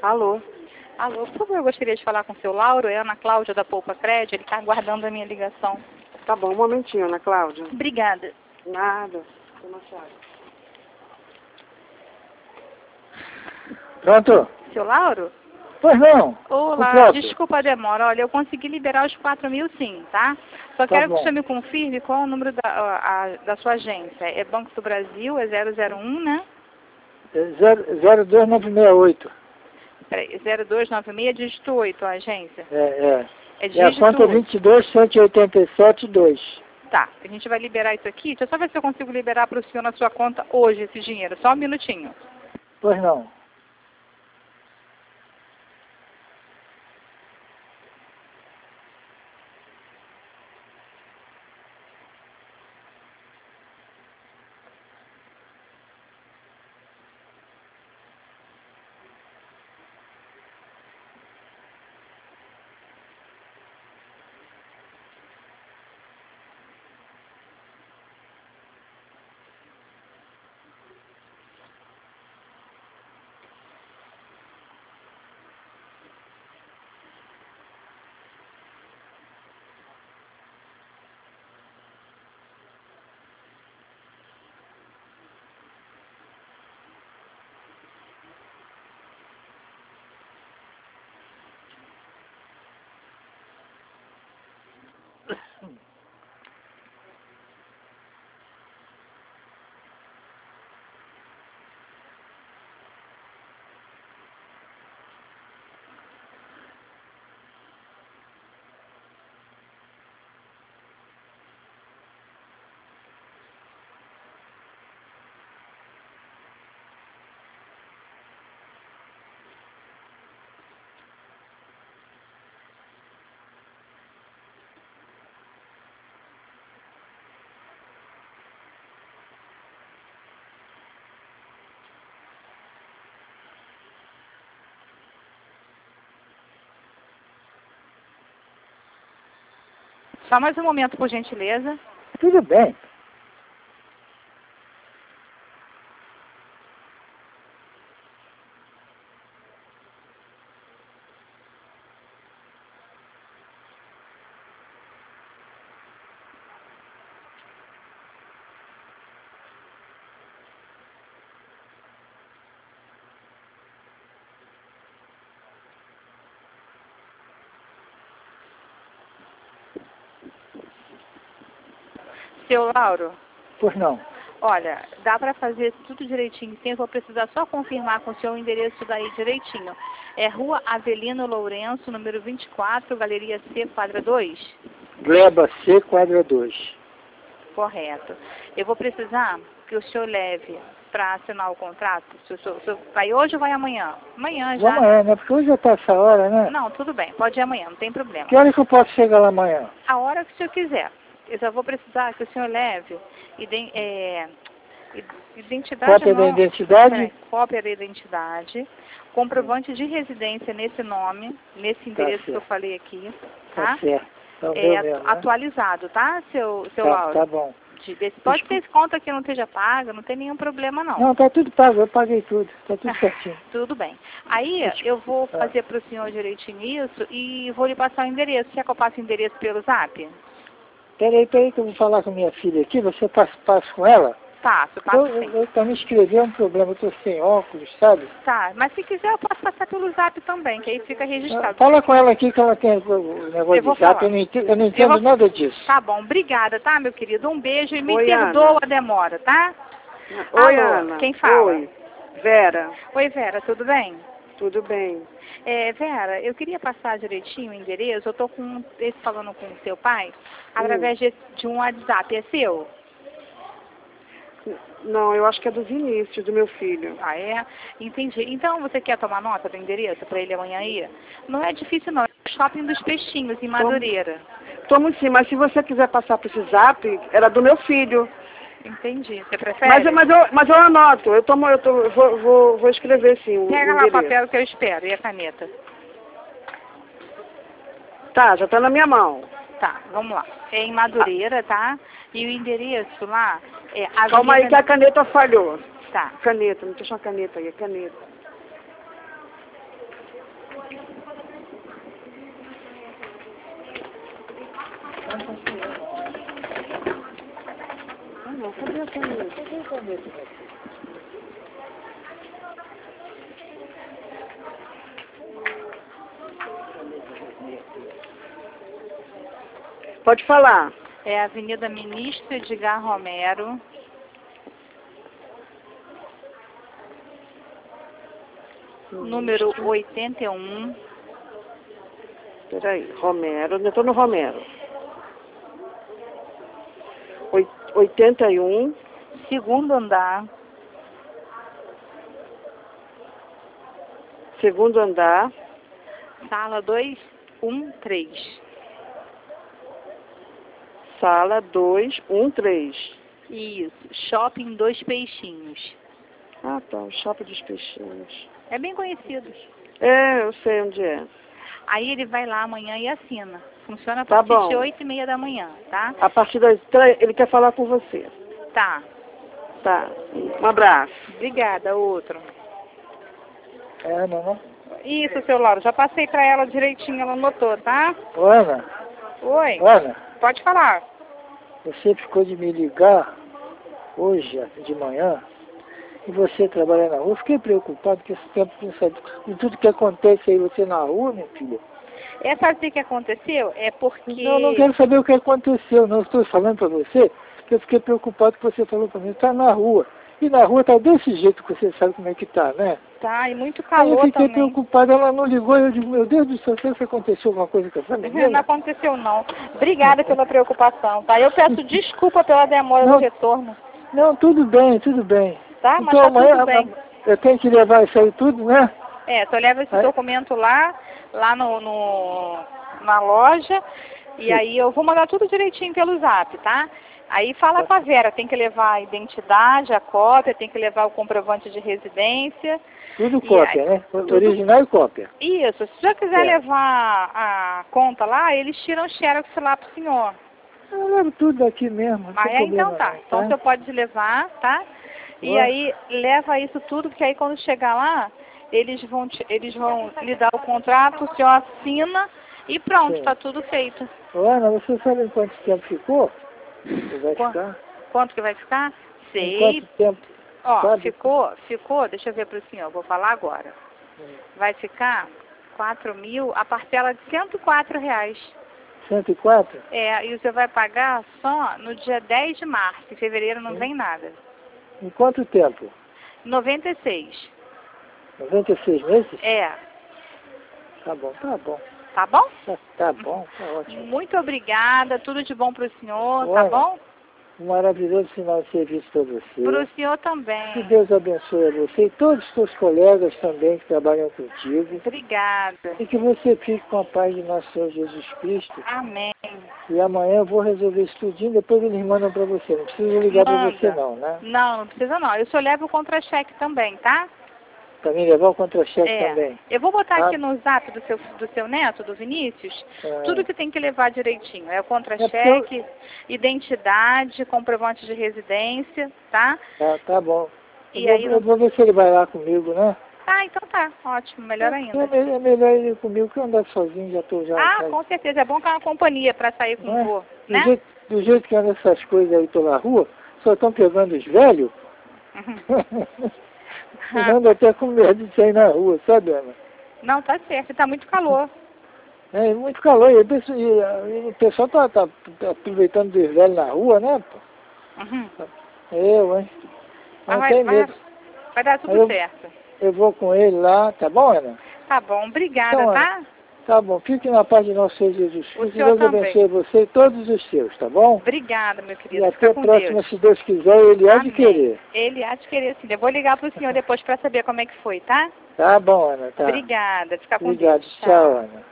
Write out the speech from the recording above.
Alô? Alô, por favor, eu gostaria de falar com o seu Lauro, é Ana Cláudia da Poupa Crédito, ele está aguardando a minha ligação. Tá bom, um momentinho, Ana Cláudia. Obrigada. Nada. Toma chave. Pronto? Seu Lauro? Pois não. Olá, desculpa a demora. Olha, eu consegui liberar os 4.000 sim, tá? Só quero que o senhor me confirme qual é o número da sua agência. É Banco do Brasil, é 001, né? 02968. Peraí, 0296, dígito 8, a agência. É dígito a conta 22.187.2. Tá, a gente vai liberar isso aqui. Deixa eu só ver se eu consigo liberar para o senhor na sua conta hoje esse dinheiro. Só um minutinho. Pois não. Só mais um momento, por gentileza. Tudo bem. Seu Lauro? Pois não. Olha, dá para fazer tudo direitinho, sim. Eu vou precisar só confirmar com o senhor o endereço daí direitinho. É Rua Avelino Lourenço, número 24, Galeria C, quadra 2? Gleba C, quadra 2. Correto. Eu vou precisar que o senhor leve para assinar o contrato. O senhor vai hoje ou vai amanhã? Amanhã já. Amanhã, né? Porque hoje já está essa hora, né? Não, tudo bem. Pode ir amanhã, não tem problema. Que hora que eu posso chegar lá amanhã? A hora que o senhor quiser. Eu só vou precisar que o senhor leve identidade. Cópia da identidade? Cópia da identidade, comprovante de residência nesse nome, nesse endereço que eu falei aqui, tá? Tá certo. Então, mesmo, né? Atualizado, tá, seu Lauro? Tá bom. Pode ter conta que não esteja paga, não tem nenhum problema não. Não, tá tudo pago, eu paguei tudo, tá tudo certinho. Tudo bem. Aí eu vou fazer para o senhor direitinho isso e vou lhe passar o endereço. Quer que eu passe o endereço pelo zap? Peraí que eu vou falar com minha filha aqui, você passa com ela? Passo sim. Eu também escrevi um problema, eu tô sem óculos, sabe? Tá, mas se quiser eu posso passar pelo zap também, que aí fica registrado. Fala com ela aqui que ela tem o negócio de zap, eu não entendo nada disso. Tá bom, obrigada, tá, meu querido? Um beijo e me perdoa a demora, tá? Oi, Alô, Ana. Quem fala? Oi, Vera. Oi, Vera, tudo bem? Tudo bem. Vera, eu queria passar direitinho o endereço. Eu tô falando com o seu pai através de um WhatsApp. É seu? Não, eu acho que é do Vinícius, do meu filho. Ah, é? Entendi. Então você quer tomar nota do endereço para ele amanhã ir? Não é difícil não, é o Shopping dos Peixinhos, em Madureira. Tomo sim, mas se você quiser passar para esse zap, era do meu filho. Entendi. Você prefere? Mas eu anoto, vou escrever sim. Pega lá o papel que eu espero e a caneta. Tá, já tá na minha mão. Tá, vamos lá. É em Madureira, tá? E o endereço lá é Avenida... Calma aí que a caneta falhou. Tá. Caneta, não deixa uma caneta aí, a caneta. Não, cadê a caneta? Pode falar. É Avenida Ministro Edgar Romero, número 81. Peraí, Romero, eu estou no Romero. 81. Segundo andar. Segundo andar. Sala 213. Sala 213. Isso. Shopping Dois Peixinhos. Ah, tá. O Shopping dos Peixinhos. É bem conhecido. É, eu sei onde é. Aí ele vai lá amanhã e assina. Funciona a Tá partir bom. de 8h30 da manhã, tá? A partir das... Ele quer falar com você. Tá. Tá. Um abraço. Obrigada, outro. É Ana, né? Isso, seu Lauro. Já passei pra ela direitinho, ela anotou, tá? Ô, Ana, Oi. Ana, Pode falar. você ficou de me ligar hoje de manhã e você trabalha na rua. Eu fiquei preocupado com esse tempo, com tudo que acontece aí, você na rua, minha filha. Sabe o que aconteceu? É porque... Não, não quero saber o que aconteceu, não. Estou falando para você que eu fiquei preocupado que você falou para mim, está na rua. E na rua está desse jeito que você sabe como é que está, né? Tá, e muito Aí calor eu fiquei também. preocupado, ela não ligou, eu digo, meu Deus do céu, será que aconteceu alguma coisa com essa menina? Não aconteceu, não. Obrigada pela preocupação, tá? Eu peço desculpa pela demora do retorno. Não, tudo bem, tudo bem. Tá? Mas Então tá amanhã tudo bem. eu tenho que levar isso aí tudo, né? Tu leva esse documento lá na loja, e Sim. aí eu vou mandar tudo direitinho pelo zap, tá? Aí fala com a Vera, tem que levar a identidade, a cópia, tem que levar o comprovante de residência. Tudo E cópia, aí, né? tudo... Original e cópia. Isso, se já quiser levar a conta lá, eles tiram xerox lá pro senhor. Eu levo tudo daqui mesmo. Mas então tá. Então você pode levar, tá? E aí leva isso tudo, porque aí quando chegar lá, eles vão lhe dar o contrato, o senhor assina e pronto, Sim. tá tudo feito. Ô, Ana, você sabe em quanto tempo ficou? Você vai ficar? Quanto que vai ficar? Em Sei. quanto tempo? Ó, Sabe? ficou, deixa eu ver pro senhor, vou falar agora. Vai ficar 4.000, a parcela de R$104. 104? E você vai pagar só no dia 10 de março, em fevereiro não vem nada. Em quanto tempo? 96. 96 meses? Tá bom, tá bom. Tá bom? Tá bom, tá ótimo. Muito obrigada, tudo de bom pro senhor, Olha, tá bom? Um maravilhoso sinal de serviço para você. Pro senhor também. Que Deus abençoe a você e todos os seus colegas também que trabalham contigo. Obrigada. E que você fique com a paz de nosso Senhor Jesus Cristo. Amém. E amanhã eu vou resolver isso tudinho, depois eles mandam para você. Não precisa ligar para você não, né? Não precisa não. Eu só levo o contra-cheque também, tá? Para mim levar o contra-cheque também. Eu vou botar aqui no zap do seu neto, do Vinícius, tudo que tem que levar direitinho. É o contra-cheque, identidade, comprovante de residência, tá? Tá bom. Eu vou ver se ele vai lá comigo, né? Ah, então tá. Ótimo, melhor ainda. É melhor ele comigo que eu andar sozinho, já estou já. Com certeza. É bom que é uma companhia para sair com o vô, né? Do jeito que andam essas coisas aí pela rua, só estão pegando os velhos. Eu ando até com medo de sair na rua, sabe, Ana? Não, tá certo. Tá muito calor. Muito calor. E o pessoal tá aproveitando dos velhos na rua, né, pô? Hein? Não tem medo. Vai dar tudo certo. Eu vou com ele lá, tá bom, Ana? Tá bom. Obrigada, então, tá? Ana, tá bom. Fique na paz de nosso Senhor Jesus Cristo. Deus abençoe você e todos os seus, tá bom? Obrigada, meu querido. E até a próxima, se Deus quiser, ele há de querer. Ele há de querer, sim. Eu vou ligar pro senhor depois para saber como é que foi, tá? Tá bom, Ana. Tá. Obrigada. Fica com Deus. Obrigado. Tchau, Ana.